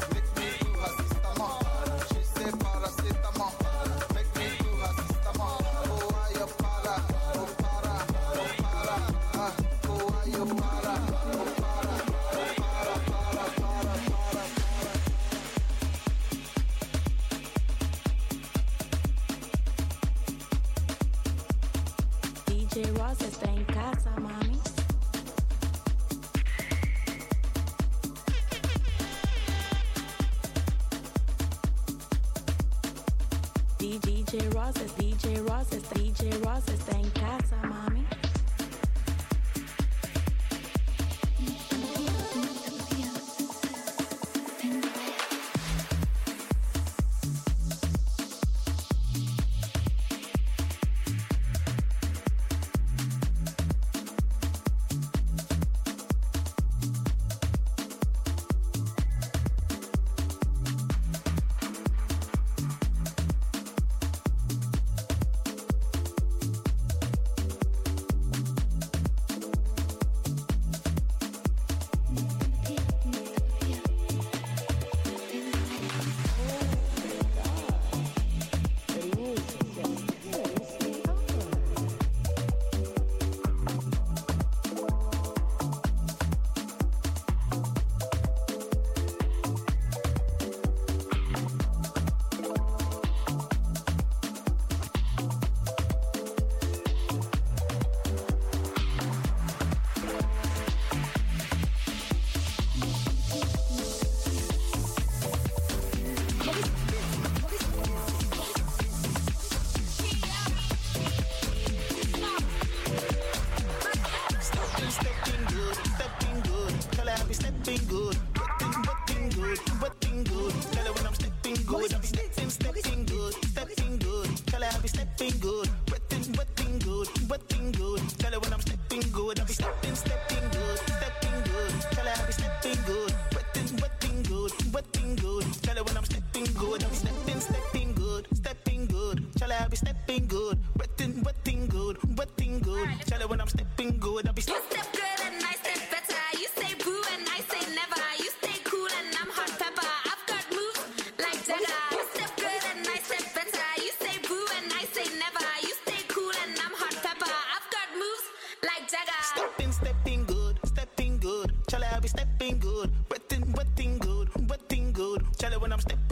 D J Ross está en casa, mami. D J Ross, D J Ross, D J Ross está en casa, mami.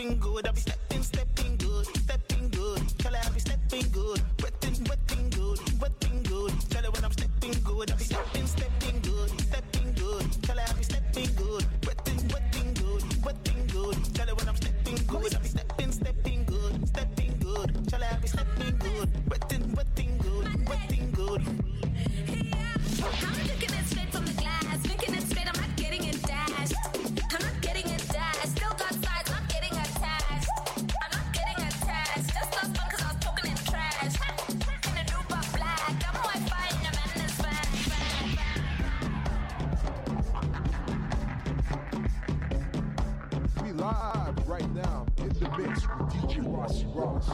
stepping good. I be stepping, stepping good, stepping good. Tell her I be stepping good, wetting, wetting good, wetting good. Tell her when I'm stepping good, I be stepping, stepping good, stepping good. Tell her I be stepping good, wetting, wetting good, wetting good. Tell her when I'm stepping good, I be stepping, stepping good, stepping good. Tell her I be stepping good, wetting, wetting good, wetting good. I'm looking it straight from the glass, looking it straight. I'm not getting it dashed. I'm not getting it dashed. Still got sides, not getting attached. I'm not getting attached. Just lost fun 'cause I was poking in trash. In the new bar black, I'm Wi-Fi and your man is back. We live right now in the mix with D J Rossi Ross.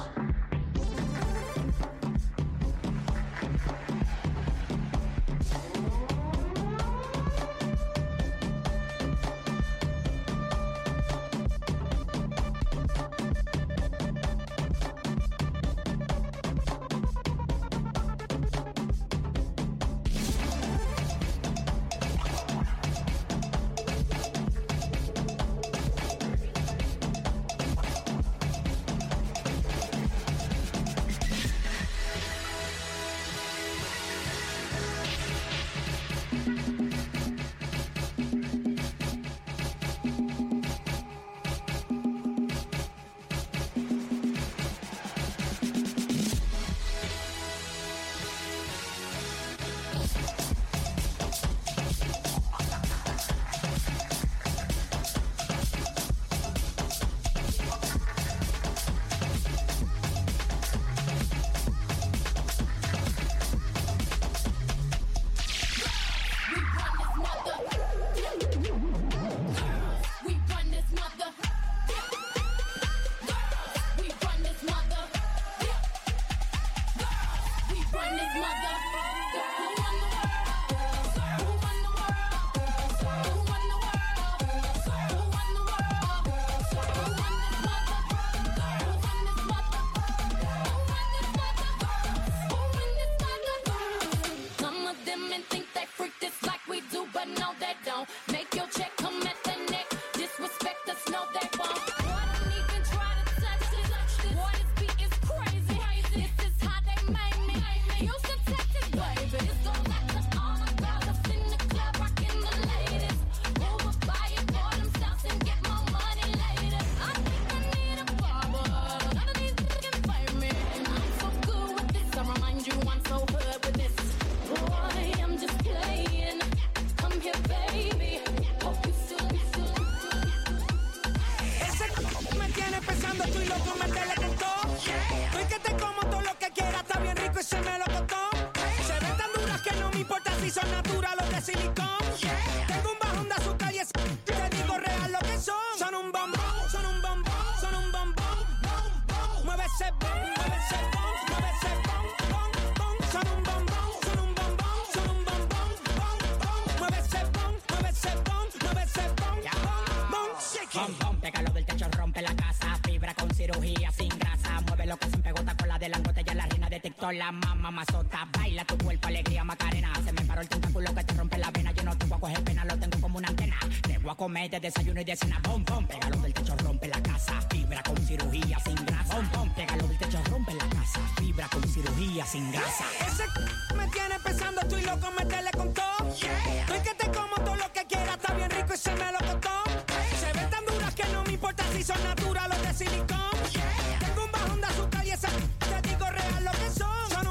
La mamá mazota, baila tu cuerpo, alegría, Macarena. Se me paró el tentáculo que te rompe la vena. Yo no te voy a coger pena, lo tengo como una antena. Te voy a comer de desayuno y de cena. Bom, bom, pégalo del techo, rompe la casa. Fibra con cirugía sin grasa. Bom, bom, pégalo del techo, rompe la casa. Fibra con cirugía sin grasa. Ese c me tiene pensando, estoy loco, meterle con todo. Estoy que te como todo lo que quiera, está bien rico y se me lo costó. Se ven tan duras que no me importa si son naturales o de silicón. Tengo un bajón de azúcar y esa te digo real lo que son.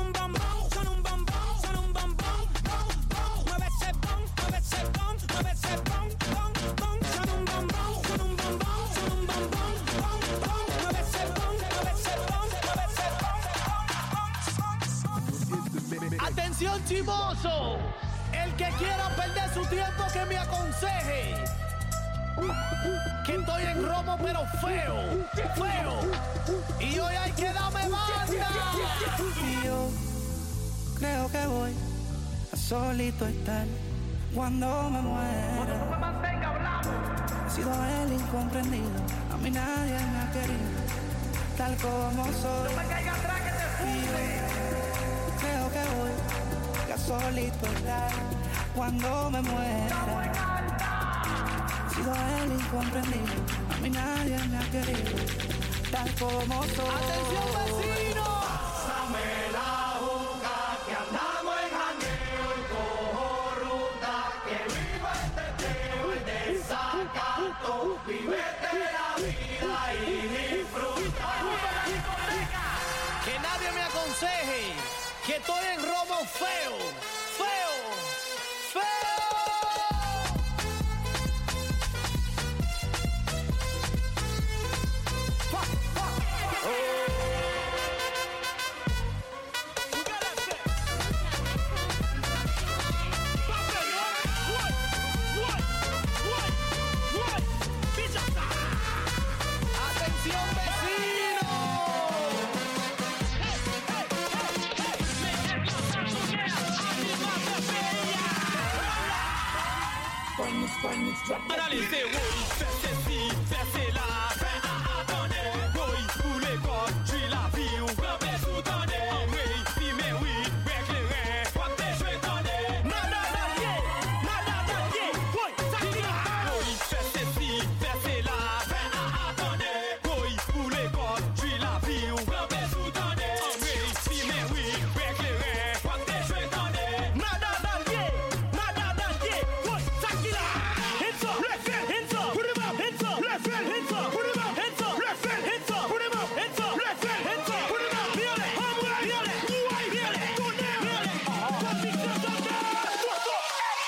Atención chimoso, el que quiera perder su tiempo que me aconseje. Que estoy en romo pero feo, feo. Y hoy hay que darme banda. Y yo creo que voy a solito estar cuando me muera. He sido el incomprendido, a mí nadie me ha querido, tal como soy. No me caiga atrás que te fui. Creo que voy a solito estar cuando me muera. He sido el incomprendido, a mí nadie me ha querido, tal como soy. ¡Atención, vecino! Pásame la juca, que andamos en janeo y cojo ruta, que viva el teteo, el desacato, vivete la vida y disfruta. Que nadie me aconseje que estoy en robo feo, feo, feo. Allez, c'est oui, fais ceci, fais cela, fais à attendre. Oui, pour les corps, tu la vie ou grand sous tendez. Oui, si mais oui, éclairé, quoi que je tendais. Nada d'allié, nada d'allié, oui, ça qui là. Oui, fais ceci, fais cela, fais à attendre. Oui, pour les corps, tu la vie ou grand sous tendez. Oui, si mais oui, éclairé, quoi que je tendais. Nada d'allié, nada d'allié, oui, ça qui là. Hands up, left hand, hands up, put him up, hands up, left hand, hands up, put him up, hands up, left hand, hands up, put him up, hands up, left hand, hands up, put him up, viole, hombre, viole, guay, viole, go down, viole, what we just done, what's up?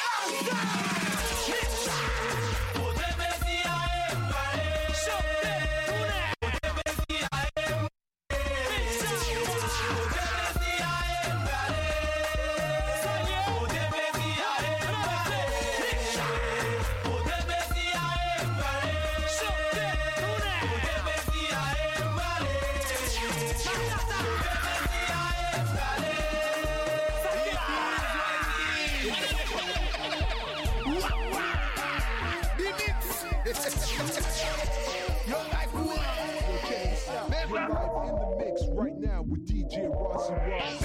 Podeme si a embare, shote, une, podeme si a embare, podeme si a embare, podeme si a embare. You're live in the mix right now with D J Rossi Ross.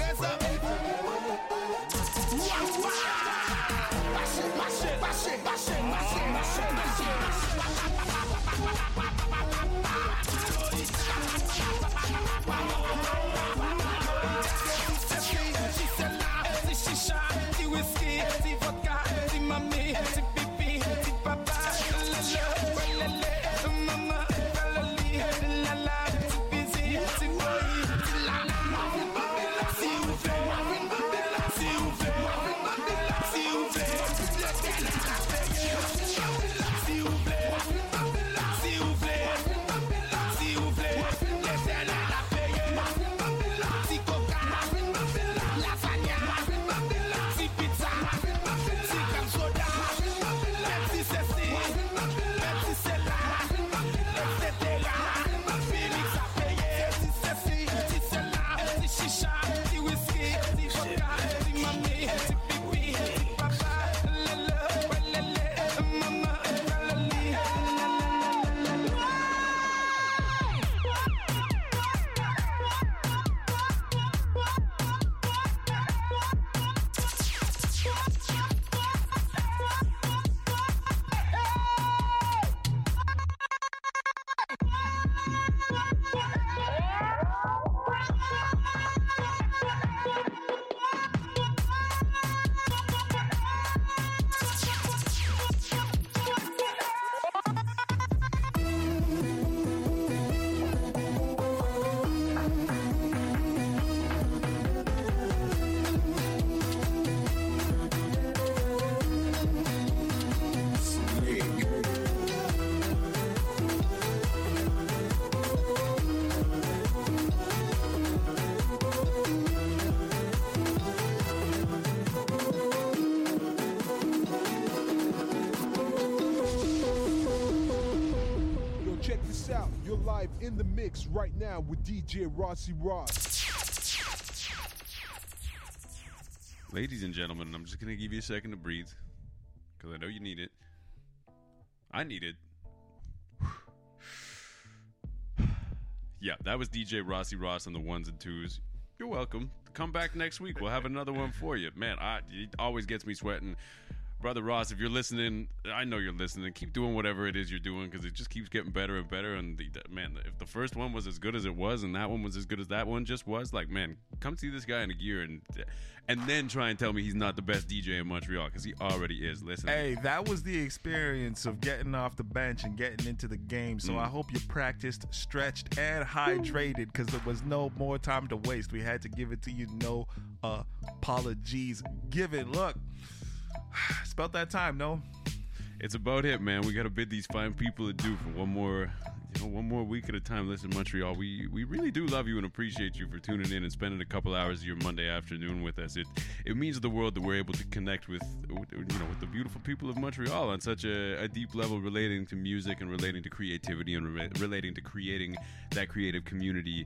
live in the mix right now with D J Rossi Ross. Ladies and gentlemen, I'm just going to give you a second to breathe because I know you need it. I need it. Yeah, that was D J Rossi Ross on the ones and twos. You're welcome. Come back next week. We'll have another one for you. Man, I, it always gets me sweating. Brother Ross, if you're listening, I know you're listening. Keep doing whatever it is you're doing because it just keeps getting better and better. And the, man, if the first one was as good as it was and that one was as good as that one just was, like, man, come see this guy in a gear and and then try and tell me he's not the best D J in Montreal because he already is. Listen, hey, that was the experience of getting off the bench and getting into the game. So Mm. I hope you practiced, stretched, and hydrated because there was no more time to waste. We had to give it to you. No apologies given. Look. It's about that time, no? It's about it, man. We got to bid these fine people adieu for one more, you know, one more week at a time. Listen, Montreal, we we really do love you and appreciate you for tuning in and spending a couple hours of your Monday afternoon with us. It it means the world that we're able to connect with, with you know, with the beautiful people of Montreal on such a, a deep level, relating to music and relating to creativity and re- relating to creating that creative community.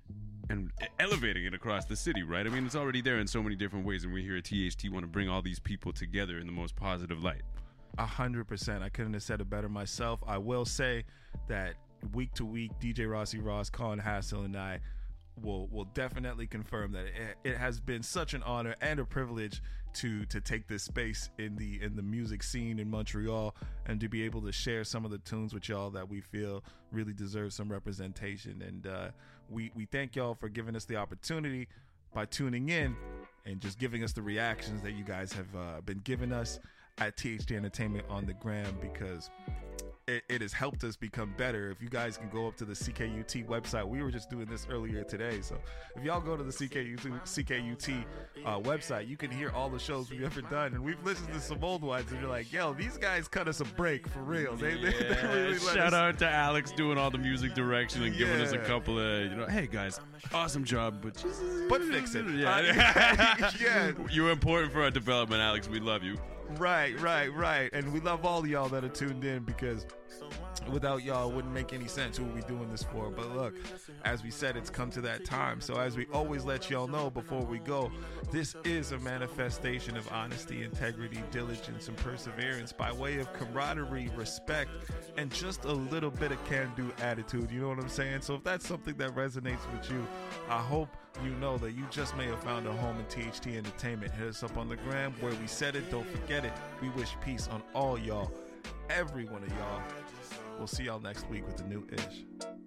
And elevating it across the city, right? I mean, it's already there in so many different ways, and we here at T H T want to bring all these people together in the most positive light. A hundred percent. I couldn't have said it better myself. I will say that week to week, D J Rossi Ross, Colin Hassel, and I will will definitely confirm that it, it has been such an honor and a privilege to to take this space in the in the music scene in Montreal and to be able to share some of the tunes with y'all that we feel really deserve some representation. And uh, we we thank y'all for giving us the opportunity by tuning in and just giving us the reactions that you guys have uh, been giving us at T H T Entertainment on the gram, because it, it has helped us become better. If you guys can go up to the C K U T website, we were just doing this earlier today, so if y'all go to the C K U T, C K U T uh, website, you can hear all the shows we've ever done, and we've listened to some old ones, and you're like, yo, these guys cut us a break for real. They, they, Yeah, they really let shout us- out to Alex doing all the music direction and giving us a Yeah. couple of, you know, hey guys, awesome job, but just, but fix it. Yeah, yeah. You're important for our development, Alex. We love you. Right, right, right. And we love all of y'all that are tuned in, because without y'all, it wouldn't make any sense who we doing this for. But look, as we said, it's come to that time. So as we always let y'all know before we go, this is a manifestation of honesty, integrity, diligence, and perseverance by way of camaraderie, respect, and just a little bit of can-do attitude. You know what I'm saying? So if that's something that resonates with you, I hope you know that you just may have found a home in T H T Entertainment. Hit us up on the gram where we said it. Don't forget it. We wish peace on all y'all, every one of y'all. We'll see y'all next week with the new ish.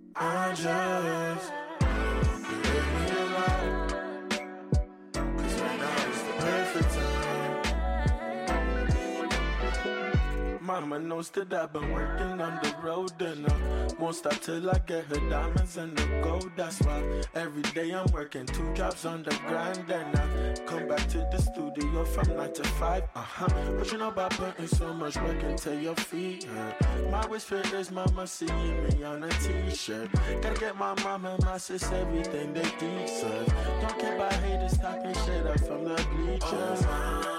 I just leave me alone, 'cause right now is the perfect time. Mama knows that I've been working on the road, and I won't stop till I get her diamonds and the gold. That's why every day I'm working two jobs on the grind, and I come back to the studio from nine to five. Uh huh. But you know about putting so much work into your feet. Uh, my wish for is mama seeing me on a t-shirt. Gotta get my mama and my sis everything they deserve. Don't care about haters talking shit up from the bleachers. Oh,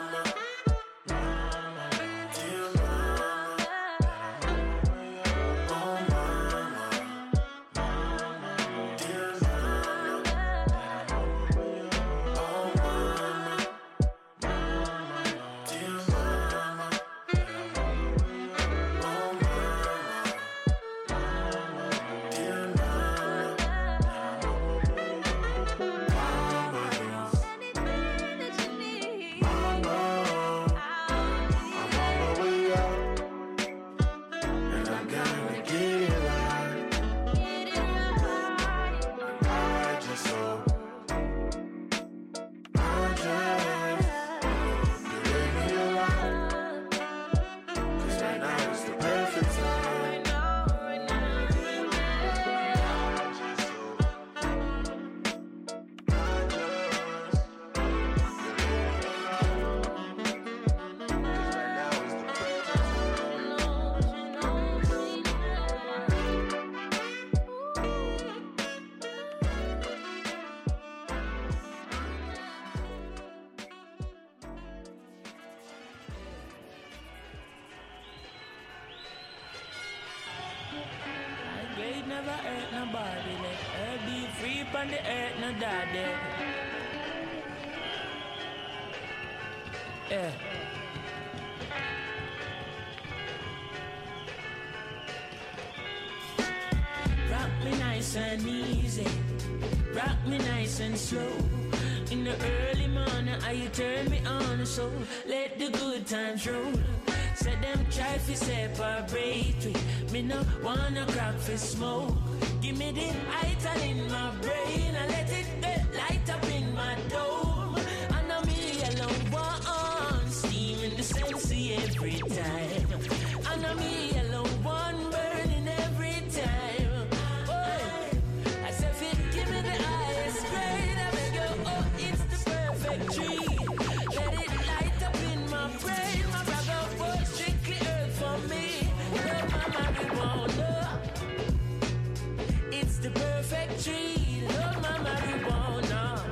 Glade never hurt nobody. Let her be free from the earth, no daddy. Yeah. Rock me nice and easy. Rock me nice and slow. In the early morning, I you turn me on, so let the good times roll. Say them try fi separate we. Me no wanna crack fi smoke. Give me the ital in my brain and let it get light up in my dome. I know me alone one steam in the sensei every time. I know me alone one burning every time. Boy, I said fit give me the highest grade. I beg you, oh it's the perfect tree. Let it light up in my brain. My brother was strictly earth for me. No mama marijuana. It's the perfect tree. No mama marijuana.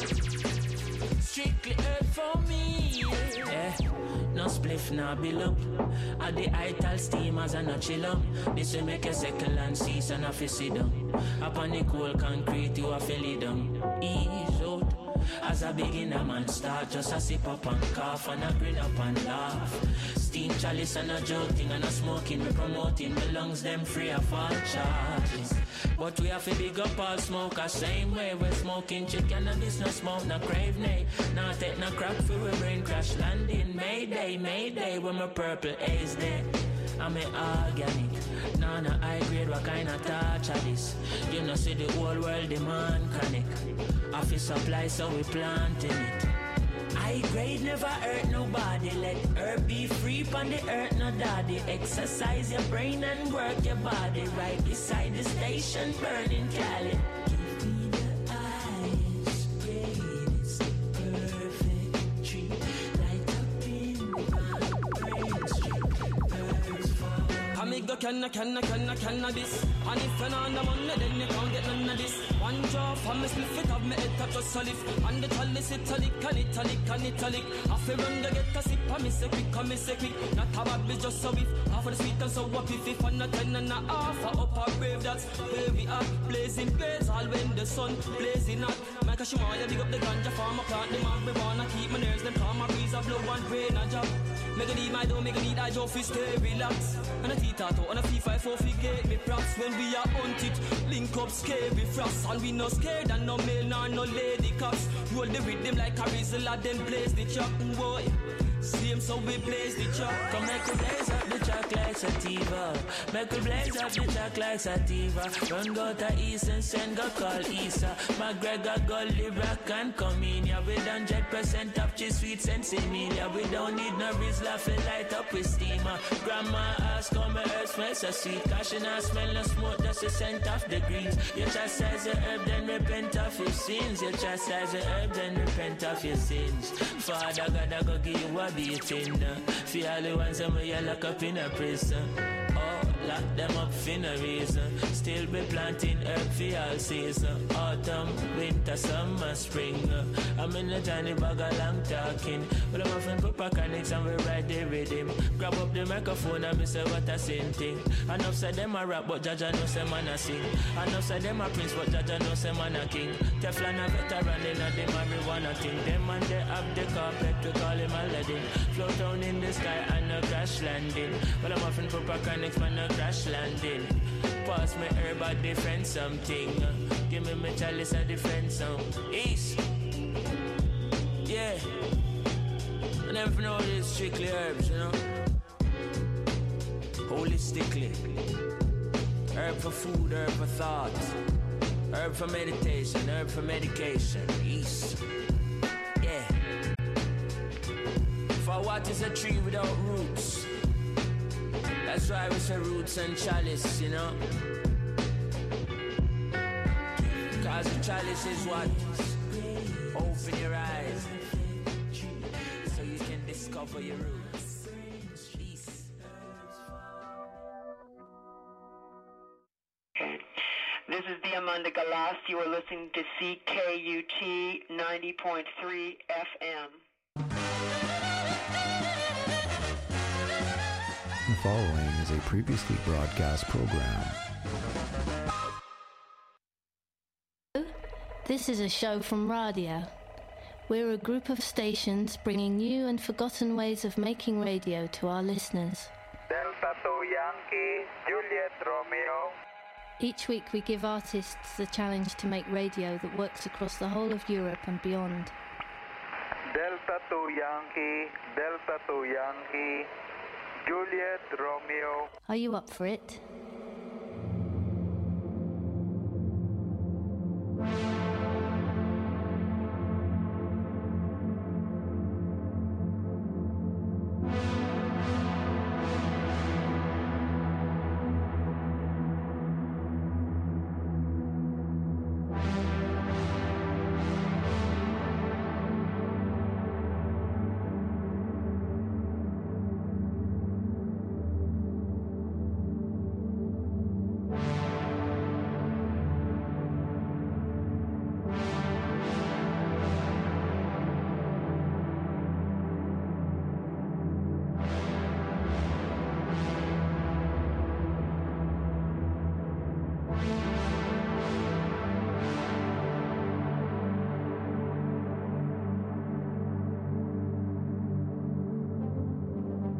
Strictly earth for me. Yeah. No spliff, no bill up. At the ital steamers and a chill up. This will make a second land cease and a fi sit down. Upon the cold concrete you a feel it down. Ease out. As a beginner man start, just a sip up and cough and a grin up and laugh. Steam chalice and a joking and a smoking, we promoting the lungs them free of all charges. But we have to big up all smokers, same way we're smoking chicken and this no smoke, no crave nay. Now take no crap for we brain crash landing. Mayday, mayday, when my purple haze there. I'm a organic, nah nah high grade, what kind of touch are this? You know see the whole world demand chronic. Office supply so we planting it. High grade never hurt nobody. Let herb be free on the earth, no daddy. Exercise your brain and work your body. Right beside the station burning Cali. Give me the ice grade, it's the perfect tree. Light up in my brain street. Birds fall. I make the canna, canna, canna, cannabis. And if you're not the money, then you can't get none of this. One jaw from me spliff it up, me head touch just a lift. And the chalice italic, and italic, and italic. Half a run to get a sip, and me say quick, and me say quick. Not a bad bitch, just a whiff. Half of the sweet and sour piff, if and a ten and a half. A up a brave, that's where we are. Blazing blades, all when the sun blazing hot. Make a shimaya, dig up the ganja farm, a plant, the marijuana. Keep my nerves, them calm, a breeze, a blow, and rain, a job. Make a need my dough, make a need I joe, fi stay relax. And a T-tato, and a fee five four, fi get me props. When we are on it, link up, scary frost. And we no scared, and no male, nor no lady cops. Roll the rhythm like a Rizla, then blaze the chop, boy. Same so we blaze the chop. Come make a blaze up the track like sativa. Make a blaze up the track like sativa. Run go to East and send go call Isa. McGregor, Gully, Rock and come in. Yeah, with one hundred percent of cheese sweets and similia. We don't need no Rizla for light up with steamer. Grandma ask how my earth smells so sweet. Cause she not smell no smoke, just a scent of the greens. You chastise the herb, then repent of your sins. You chastise the herb, then repent of your sins. Father God, I go give you a beating. For all the ones that you lock up in a prison. Oh, lock them up for no reason. Still be planting herb for all season. Autumn, winter, summer, spring. I'm in a tiny bag of long talking. But I'm often put mechanics and we ride the rhythm. Grab up the microphone and me say what a same thing. Enough say them a rap but Jaja no say man a sing. Enough say them a prince but Jaja no say man a king. Teflon a veteran in a the marijuana thing. Them and they have the carpet we call him Aladdin. Float down in the sky and a crash landing. But I'm often put mechanics man a crash landing. Pass me herb a different something. Give me my chalice a different song. East. Yeah. I never know this strictly herbs, you know. Holistically. Herb for food, herb for thoughts. Herb for meditation, herb for medication. East. Yeah. For what is a tree without roots? That's why we say roots and chalice, you know. Cause the chalice is what? Open your eyes so you can discover your roots. This is Diamanda Galas. You are listening to C K U T ninety point three F M. The following is a previously broadcast program. This is a show from Radio. We're a group of stations bringing new and forgotten ways of making radio to our listeners. Delta two Yankee, Juliet Romeo. Each week we give artists the challenge to make radio that works across the whole of Europe and beyond. Delta two Yankee, Delta two Yankee, Juliet Romeo. Are you up for it?